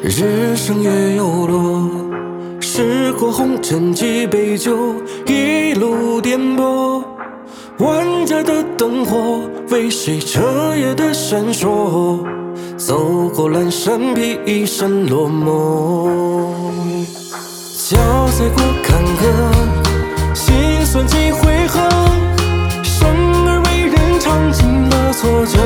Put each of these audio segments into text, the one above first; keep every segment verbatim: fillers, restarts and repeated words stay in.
日升月又落，时过红尘几杯酒，一路颠簸。万家的灯火，为谁彻夜的闪烁？走过阑珊，披身落寞。交赛过坎坷，心酸几回合。生而为人，尝尽了挫折。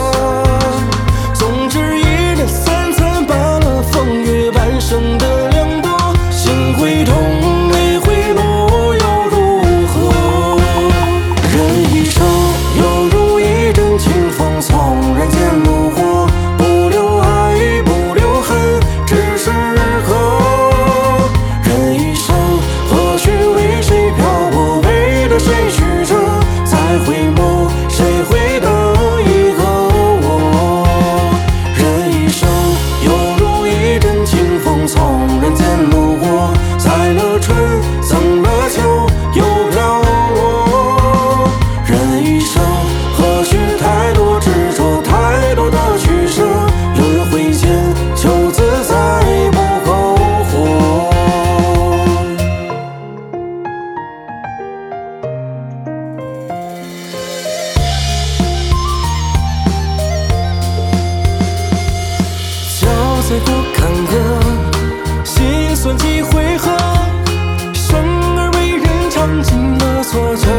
纵只一人三餐罢了，风月半生的凉薄。心会痛，泪会落，又如何？人一生犹如一阵清风，从人间路过，不留爱，不留恨，只是渴。人一生何须为谁漂泊，为了谁曲折？再回眸，谁会得一个我？人一生犹如一阵清风，从人间路过，采了春，赠了秋，又飘落。人一生何须太多执着，太多的取舍，轮回间求自在，不苟活。交赛过坎坷，心酸几回合。生而为人，尝尽了挫折。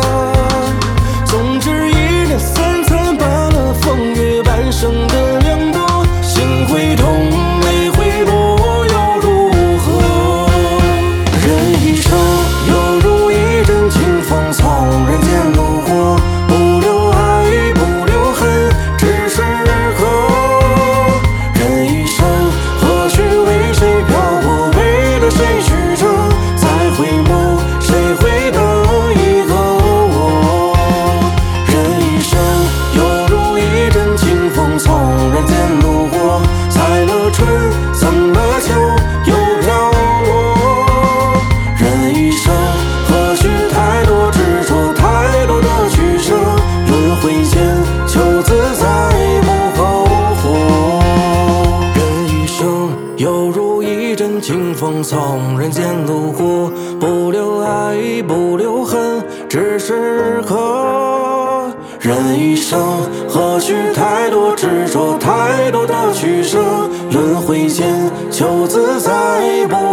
纵只一人三餐罢了，风月半生的凉薄。心会痛，泪会落，又如何？人一生犹如一阵清风，从人间路过，不留爱，不留恨，只是渴。人一生何须为谁漂泊，为了谁曲折？再回眸，谁会得一个我？人一生犹如一阵清风，从人间路过，采了春，赠了秋，又飘落。人一生何须太多执着，太多的取舍，轮回间求自在，不苟活。人一生犹如一阵清风，从人间路过，不留爱，不留恨，只是渴。人一生何须太多执着，太多的取舍，轮回间求自在，不